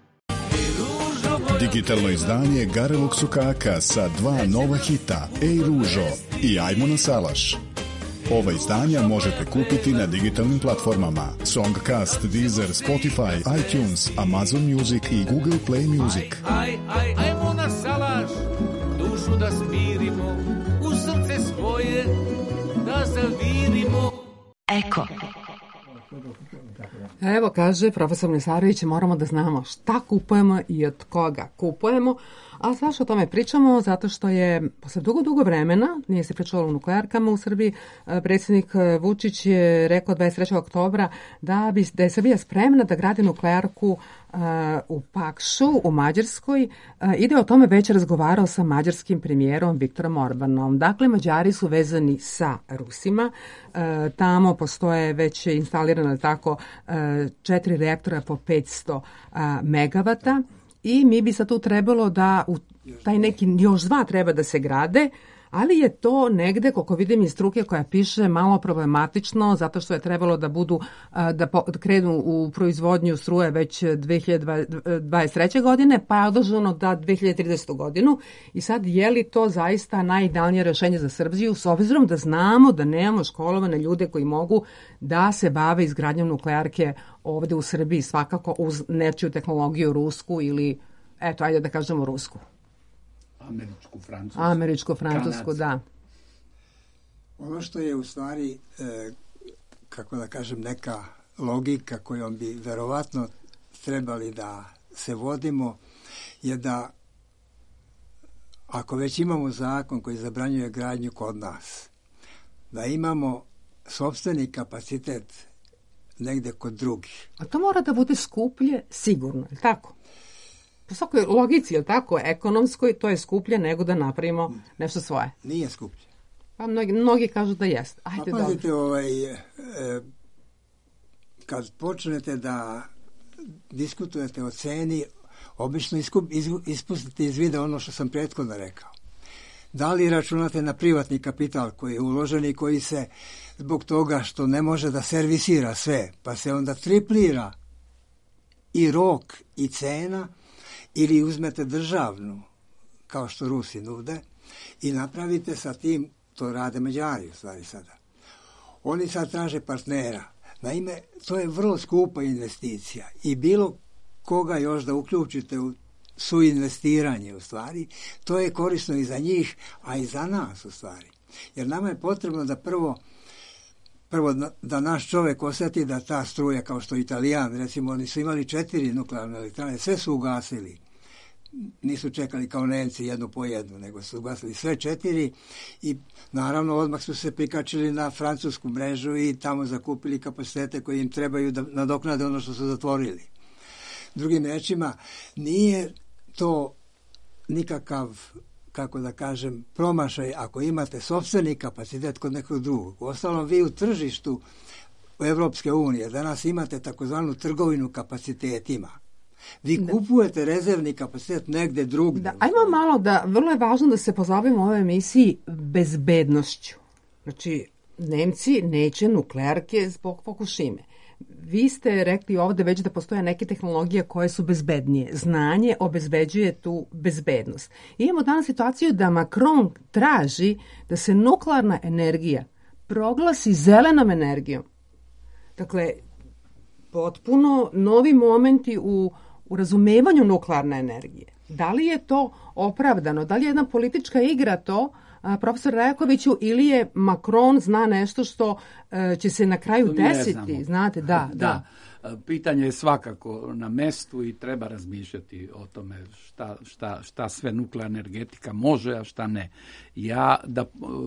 S13: Digitalno izdanje Garelog Sukaka sa dva nova hita, Ej ružo i Ajmo na salaš. Ova izdanja možete kupiti na digitalnim platformama Songcast, Deezer, Spotify, iTunes, Amazon Music i Google Play Music.
S8: Aj, aj, ajmo na salaš, dušu da smirimo, u srce svoje da zavirimo.
S2: Eko.
S3: Evo, kaže profesor Mlisarović, moramo da znamo šta kupujemo i od koga kupujemo. A zašto o tome pričamo? Zato što je posle dugo, dugo vremena, nije se pričalo o nuklearkama u Srbiji, predsjednik Vučić je rekao dvadeset trećeg oktobra da, bi, da je Srbija spremna da gradi nuklearku uh, u Pakšu, u Mađarskoj, uh, i da je o tome već razgovarao sa mađarskim premijerom Viktorom Orbanom. Dakle, Mađari su vezani sa Rusima. Uh, tamo postoje već instalirano tako uh, četiri reaktora po petsto uh, megavata. I mi bi sad tu trebalo da u taj neki još dva treba da se grade, ali je to negde, koliko vidim iz struke koja piše, malo problematično, zato što je trebalo da budu, da krenu u proizvodnju struje već dve hiljade dvadeset treće godine, pa je odloženo da dve hiljade tridesete godinu. I sad, je li to zaista najidealnije rešenje za Srbiju, s obzirom da znamo da nemamo školovane ljude koji mogu da se bave izgradnjom nuklearke ovde u Srbiji, svakako uz nečiju tehnologiju rusku ili, eto, ajde da kažemo rusku.
S5: Američku, francusku.
S3: Američku, francusku, da.
S4: Ono što je u stvari, e, kako da kažem, neka logika kojom bi verovatno trebali da se vodimo, je da ako već imamo zakon koji zabranjuje gradnju kod nas, da imamo sopstveni kapacitet negde kod drugih.
S3: A to mora da bude skuplje, sigurno, je tako? Po svakoj logici, je tako, ekonomskoj, to je skuplje nego da napravimo nešto svoje.
S4: Nije skuplje.
S3: Pa mnogi, mnogi kažu da jeste. Ajde,
S4: pa pazite, ovaj, e, kad počnete da diskutujete o ceni, obično iskup, iz, ispustite iz vida ono što sam prethodno rekao. Da li računate na privatni kapital koji je uložen i koji se zbog toga što ne može da servisira sve, pa se onda triplira i rok i cena, ili uzmete državnu, kao što Rusi nude, i napravite sa tim, to rade Mađari u stvari sada. Oni sad traže partnera. Naime, to je vrlo skupa investicija i bilo koga još da uključite u suinvestiranje u stvari, to je korisno i za njih, a i za nas u stvari. Jer nama je potrebno da prvo Prvo, da naš čovek osjeti da ta struja, kao što Italijan, recimo, oni su imali četiri nuklearne elektrane, sve su ugasili. Nisu čekali kao Nemci jednu po jednu, nego su ugasili sve četiri i naravno odmah su se prikačili na francusku mrežu i tamo zakupili kapacitete koji im trebaju da nadoknade ono što su zatvorili. Drugim rečima, nije to nikakav, kako da kažem, promašaj ako imate sopstveni kapacitet kod nekog drugog. Uostalom, vi u tržištu u Evropske unije danas imate takozvanu trgovinu kapacitetima. Vi da. kupujete rezervni kapacitet negde drugde.
S3: Da, ajmo malo da, vrlo je važno da se pozabavimo u ovoj emisiji bezbednošću. Znači, Nemci neće nuklearke zbog Fukushime. vi ste rekli ovdje već da postoje neke tehnologije koje su bezbednije. Znanje obezbeđuje tu bezbednost. I imamo danas situaciju da Macron traži da se nuklearna energija proglasi zelenom energijom. Dakle, potpuno novi momenti u, u razumevanju nuklearne energije. Da li je to opravdano? Da li je jedna politička igra to, a, profesor Rajakoviću, ili je Macron zna nešto što a, će se na kraju desiti? Znate, da, da.
S5: da. Pitanje je svakako na mestu i treba razmišljati o tome šta, šta, šta sve nuklearna energetika može, a šta ne. Ja, da,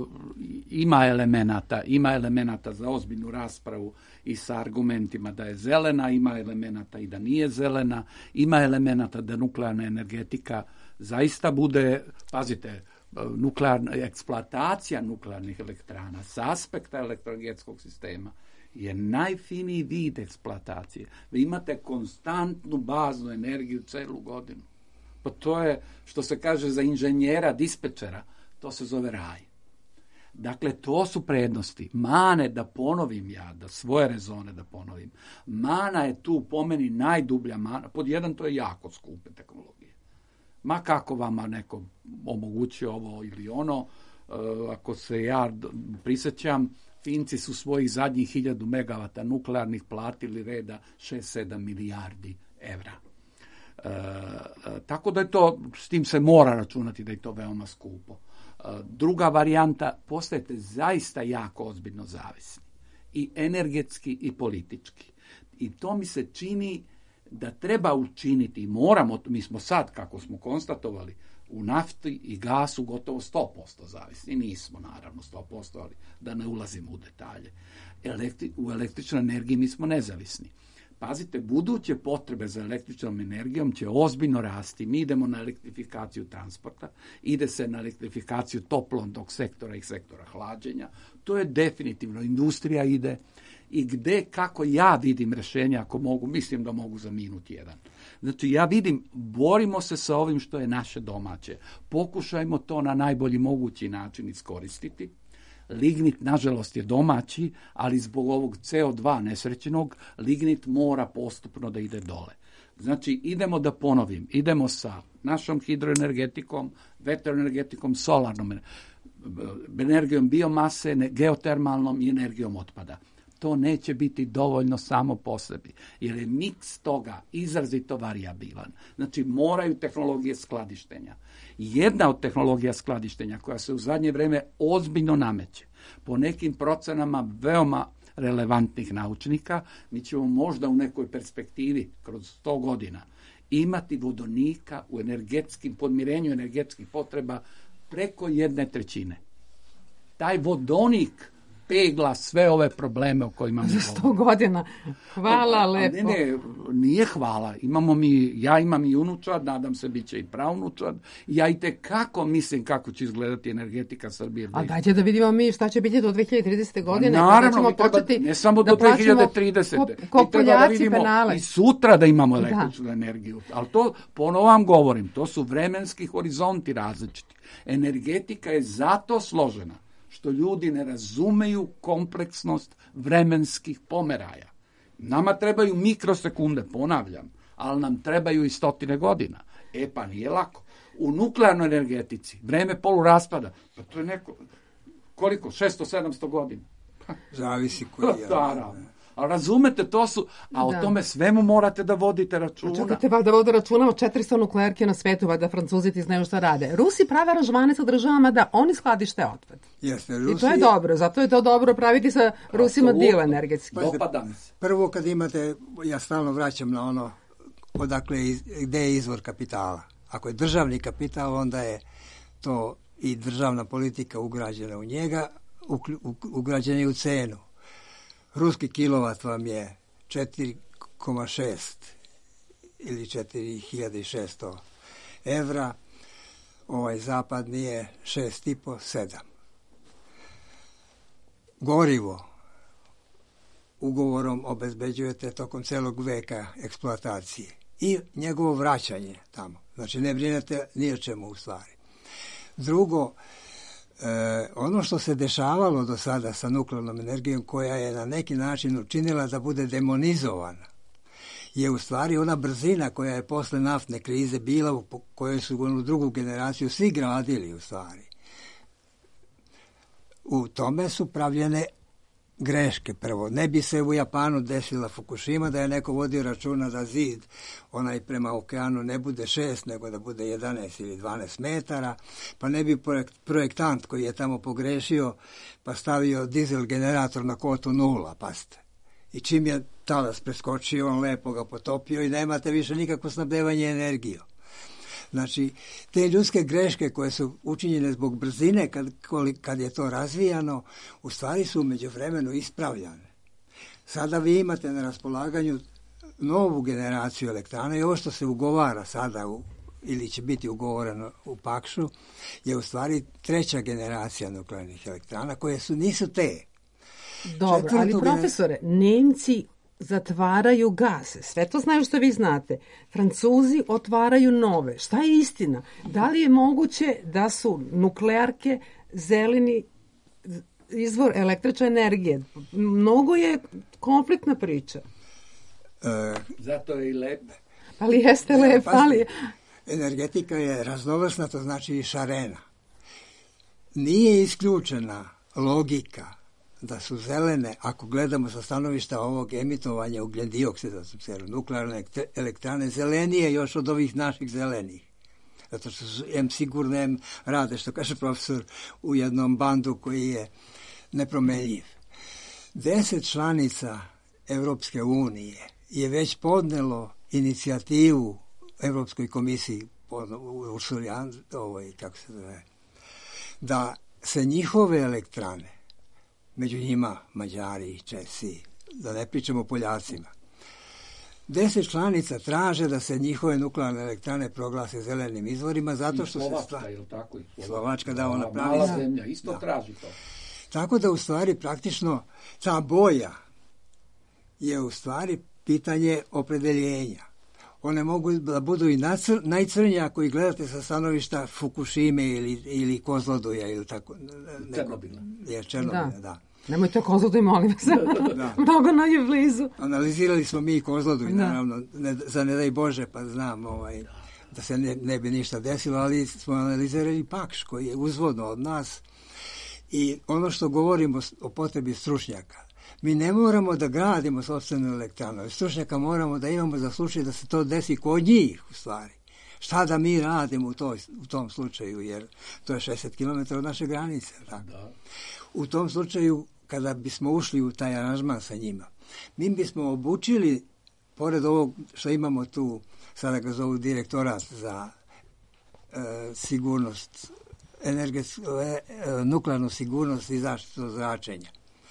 S5: ima elemenata, ima elemenata za ozbiljnu raspravu i sa argumentima da je zelena, ima elemenata i da nije zelena, ima elemenata da nuklearna energetika zaista bude, pazite, nuklearna eksploatacija nuklearnih elektrana sa aspekta elektroenergetskog sistema je najfiniji vid eksploatacije. Vi imate konstantnu baznu energiju celu godinu. Pa to je, što se kaže za inženjera, dispečera, to se zove raj. Dakle, to su prednosti. Mane, da ponovim ja, da svoje rezone da ponovim. Mana je tu po meni najdublja mana. Pod jedan, to je jako skupe tehnologije. Ma kako vama neko omogući ovo ili ono, ako se ja prisjećam, Finci su svojih zadnjih hiljadu megavata nuklearnih platili reda šest sedam milijardi evra. E, tako da je to, s tim se mora računati da je to veoma skupo. E, druga varijanta, postajete zaista jako ozbiljno zavisni. I energetski i politički. I to mi se čini da treba učiniti, moramo, mi smo sad, kako smo konstatovali, u nafti i gasu gotovo sto posto zavisni. Nismo, naravno, sto posto, ali da ne ulazimo u detalje. Elektri, u električnoj energiji mi smo nezavisni. Pazite, buduće potrebe za električnom energijom će ozbiljno rasti. Mi idemo na elektrifikaciju transporta, ide se na elektrifikaciju toplotnog sektora i sektora hlađenja. To je definitivno, industrija ide. I gde, kako ja vidim rješenja, ako mogu, mislim da mogu za minut jedan. Znači, ja vidim, borimo se sa ovim što je naše domaće. Pokušajmo to na najbolji mogući način iskoristiti. Lignit, nažalost, je domaći, ali zbog ovog C O dva nesrećenog, lignit mora postupno da ide dole. Znači, idemo da ponovim, idemo sa našom hidroenergetikom, vetroenergetikom, solarnom energijom biomase, geotermalnom i energijom otpada. To neće biti dovoljno samo po sebi, jer je miks toga izrazito variabilan. Znači, moraju tehnologije skladištenja. Jedna od tehnologija skladištenja koja se u zadnje vrijeme ozbiljno nameće, po nekim procenama veoma relevantnih naučnika, mi ćemo možda u nekoj perspektivi kroz sto godina imati vodonika u energetskim, podmirenju energetskih potreba preko jedne trećine. Taj vodonik pegla sve ove probleme o kojima mi
S3: govorimo. Za sto godina. Hvala a, a, lepo. Ne,
S5: ne, nije hvala. Imamo mi, ja imam i unučad, nadam se bit će i pravnučad. Ja i tekako mislim kako će izgledati energetika Srbije.
S3: A dajte da vidimo mi šta će biti do dve hiljade tridesete godine.
S5: Naravno, mi treba, ne samo do dve hiljade tridesete.
S3: Ko, ko
S5: treba da vidimo penale. I sutra da imamo električnu da. energiju. Ali to, ponovo vam govorim, to su vremenski horizonti različiti. Energetika je zato složena što ljudi ne razumeju kompleksnost vremenskih pomeraja. Nama trebaju mikrosekunde, ponavljam, ali nam trebaju i stotine godina. E pa nije lako. U nuklearnoj energetici vreme poluraspada, pa to je neko, koliko, šesto sedamsto godina.
S4: Zavisi koji je.
S5: A razumete, to su, a o da. tome svemu morate da vodite računa.
S3: Čekajte, valjda vode računa o četiristo nuklearke na svetu, valjda Francuzi ti znaju šta rade. Rusi prave aranžmane sa državama da oni skladište otpad.
S4: Jeste, Rusi...
S3: I to je dobro, zato je to dobro praviti sa Rusima dil energetski.
S5: Dopada mi se.
S4: Prvo kad imate, ja stalno vraćam na ono odakle, gde je izvor kapitala. Ako je državni kapital, onda je to i državna politika ugrađena u njega, ugrađena i u cenu. Ruski kilovat vam je četiri zarez šest ili četiri hiljade šesto evra, ovaj zapadni je šest i po, sedam. Gorivo ugovorom obezbeđujete tokom celog veka eksploatacije i njegovo vraćanje tamo. Znači ne brinete ni o čemu u stvari. Drugo, E, ono što se dešavalo do sada sa nuklearnom energijom, koja je na neki način učinila da bude demonizovana, je u stvari ona brzina koja je posle naftne krize bila, u kojoj su onu drugu generaciju svi gradili u stvari. U tome su pravljene greške. Prvo, ne bi se u Japanu desila Fukushima da je neko vodio računa da zid onaj prema okeanu ne bude šest, nego da bude jedanaest ili dvanaest metara, pa ne bi projektant koji je tamo pogrešio pa stavio dizel generator na kotu nula, pazite. I čim je talas preskočio, on lepo ga potopio i nemate više nikakvo snabdevanje energijom. Znači, te ljudske greške koje su učinjene zbog brzine kad, kad je to razvijano, u stvari su u međuvremenu ispravljane. Sada vi imate na raspolaganju novu generaciju elektrana i ovo što se ugovara sada u, ili će biti ugovoreno u Pakšu je u stvari treća generacija nuklearnih elektrana koje su, nisu te.
S3: Dobro, Četvrtu ali profesore, Nemci zatvaraju gase. Sve to znaju što vi znate. Francuzi otvaraju nove. Šta je istina? Da li je moguće da su nuklearke zeleni izvor električne energije? Mnogo je konfliktna priča.
S4: E,
S5: Zato je i lep.
S3: Ali jeste
S4: ne,
S3: lep, ali...
S4: Energetika je raznovrsna, to znači i šarena. Nije isključena logika da su zelene, ako gledamo sa stanovišta ovog emitovanja ugljen dioksida, nuklearne elektrane, zelenije još od ovih naših zelenih. Zato što su em sigurne, em rade, što kaže profesor, u jednom bandu koji je nepromenljiv. Deset članica Evropske unije je već podnelo inicijativu Evropskoj komisiji, u Surjan, ovoj, kako se zove, da se njihove elektrane, među njima Mađari i Česi, da ne pričamo o Poljacima. Deset članica traže da se njihove nuklearne elektrane proglase zelenim izvorima, zato što
S5: Slovačka,
S4: se... Stva...
S5: je li tako? I Slovačka,
S4: Slovačka, da, ona pravi...
S5: Mala zemlja, isto
S4: da.
S5: traži to.
S4: Tako da u stvari praktično ta boja je u stvari pitanje opredeljenja. One mogu da budu i nacr, najcrnije ako ih gledate sa stanovišta Fukushime ili, ili Kozloduja ili tako.
S5: Černobila.
S4: Je, Černobila, da. da.
S3: Nemojte Kozloduj, molim vas. Da. Mnogo nam je blizu.
S4: Analizirali smo mi Kozloduj, naravno, ne, za ne daj Bože, pa znam ovaj, da se ne, ne bi ništa desilo, ali smo analizirali Pakš koji je uzvodno od nas i ono što govorimo o potrebi stručnjaka. Mi ne moramo da gradimo sopstvenu elektranu. Stručnjaka moramo da imamo za slučaj da se to desi kod njih, u stvari. Šta da mi radimo u, toj, u tom slučaju, jer to je šezdeset kilometara od naše granice. Tako. Da. U tom slučaju, kada bismo ušli u taj aranžman sa njima, mi bismo obučili, pored ovog što imamo tu, sada ga zovu direktorat za e, sigurnost, energetsku, e, e, nuklearnu sigurnost i zaštitu od zračenja,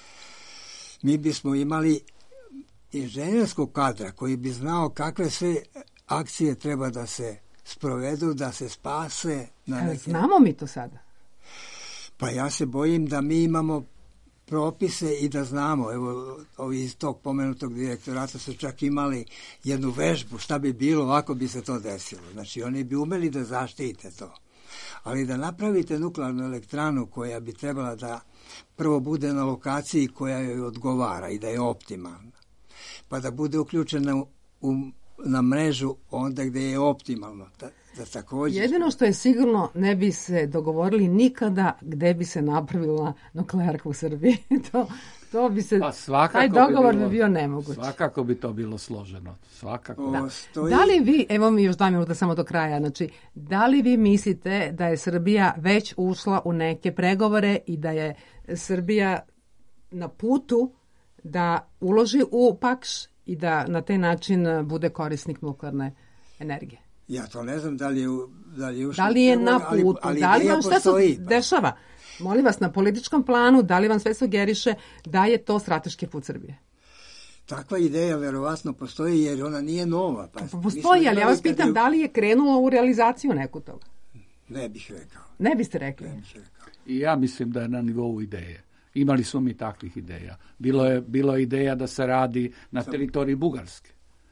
S4: mi bismo imali inženjerskog kadra koji bi znao kakve sve akcije treba da se sprovedu, da se spase. Na neke...
S3: Znamo mi to sada?
S4: Pa ja se bojim da mi imamo propise i da znamo. Evo, ovi iz tog pomenutog direktorata su čak imali jednu vežbu šta bi bilo ako bi se to desilo. Znači, oni bi umeli da zaštite to. Ali da napravite nuklearnu elektranu koja bi trebala da prvo bude na lokaciji koja joj odgovara i da je optimalna, pa da bude uključena u, u, na mrežu onda gde je optimalno. Da, da također...
S3: Jedino što je sigurno, ne bi se dogovorili nikada gde bi se napravila nuklearka u Srbiji. to, to bi se,
S5: pa
S3: taj dogovor
S5: bi, bilo,
S3: bi bio nemoguć.
S5: Svakako bi to bilo složeno. Svakako.
S3: Da. Stoji... Da li vi, evo mi još dva minuta samo do kraja, znači, da li vi mislite da je Srbija već ušla u neke pregovore i da je Srbija na putu da uloži u Pakš i da na taj način bude korisnik nuklearne energije?
S4: Ja to ne znam da li je, da li je ušlo.
S3: Da li je na putu?
S4: Ali, ali
S3: da li vam sve
S4: postoji,
S3: se dešava? Molim vas, na političkom planu, da li vam sve sugeriše da je to strateški put Srbije?
S4: Takva ideja verovatno postoji jer ona nije nova. Pa,
S3: pa postoji, ali ja vas pitam je... da li je krenulo u realizaciju neku toga?
S4: Ne bih rekao.
S3: Ne biste rekli?
S4: Ne bih rekao.
S5: I ja mislim da je na nivou ideje. Imali smo mi takvih ideja. Bilo je, bilo je ideja da se radi na teritoriji Bugarske.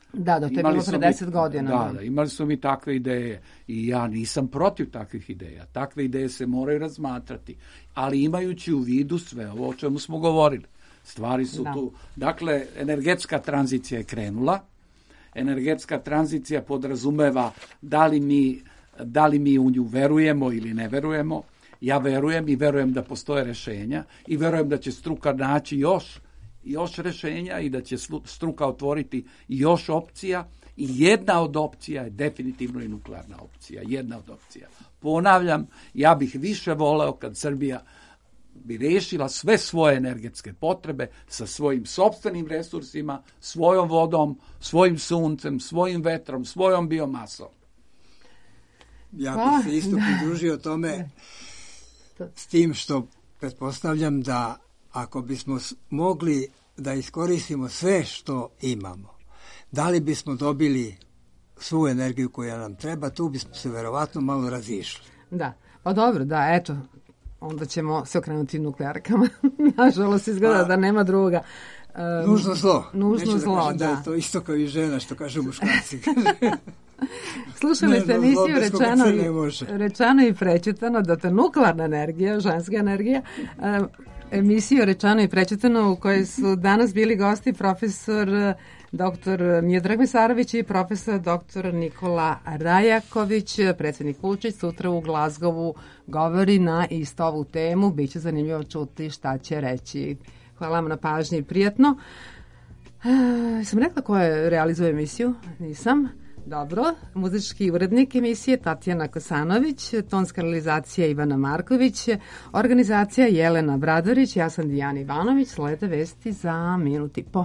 S3: Da, da, to je
S5: Imali
S3: bilo
S5: smo
S3: pre
S5: mi-
S3: deset godina.
S5: Da, da, imali smo mi takve ideje i ja nisam protiv takvih ideja. Takve ideje se moraju razmatrati, ali imajući u vidu sve ovo o čemu smo govorili. Stvari su
S3: Da.
S5: tu. Dakle, energetska tranzicija je krenula. Energetska tranzicija podrazumeva da li mi, da li mi u nju verujemo ili ne verujemo. Ja verujem i verujem da postoje rešenja i verujem da će struka naći još još rešenja i da će slu- struka otvoriti još opcija i jedna od opcija je definitivno i nuklearna opcija. Jedna od opcija. Ponavljam, ja bih više voleo kad Srbija bi rešila sve svoje energetske potrebe sa svojim sopstvenim resursima, svojom vodom, svojim suncem, svojim vetrom, svojom biomasom.
S4: Ja
S3: Pa,
S4: bih se isto
S3: da.
S4: pridružio tome s tim što pretpostavljam da ako bismo s- mogli da iskoristimo sve što imamo, da li bismo dobili svu energiju koja nam treba, tu bismo se verovatno malo razišli.
S3: Da, pa dobro, da, eto, onda ćemo se okrenuti nuklearkama. Nažalost, izgleda
S4: Pa,
S3: da nema druga. Um,
S4: Nužno zlo.
S3: Nužno
S4: Neću
S3: zlo,
S4: da kažem da.
S3: da.
S4: je to isto kao i žena, što kažu muškarci.
S3: Slušali ste
S4: Nužno zlo
S3: emisiju
S4: bez koga
S3: rečeno,
S4: se
S3: i-
S4: ne može.
S3: rečeno i prečitano da ta nuklearna energija, ženska energija, um, emisiju rečeno i prečitano u kojoj su danas bili gosti profesor eh, doktor Miodrag Mesarović i profesor doktor Nikola Rajaković, predsjednik Vučić, sutra u Glazgovu govori na isto ovu temu. Biće zanimljivo čuti šta će reći. Hvala vam na pažnji i prijatno. E, sam rekla ko je realizuje emisiju? Nisam. Dobro. Muzički urednik emisije Tatjana Kosanović, tonska realizacija Ivana Marković, organizacija Jelena Bradorić, ja sam Dijana Ivanović, slede vesti za minut i po.